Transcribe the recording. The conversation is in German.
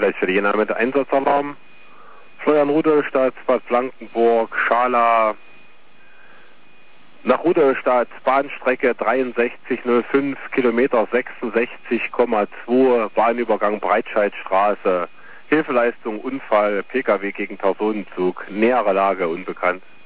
Arbeitsstelle. Jena mit Einsatzalarm. Florian Rudolstadt, Bad Blankenburg, Schala. Nach Rudolstadt, Bahnstrecke 6305, Kilometer 66,2, Bahnübergang Breitscheidstraße. Hilfeleistung, Unfall, Pkw gegen Personenzug. Nähere Lage unbekannt.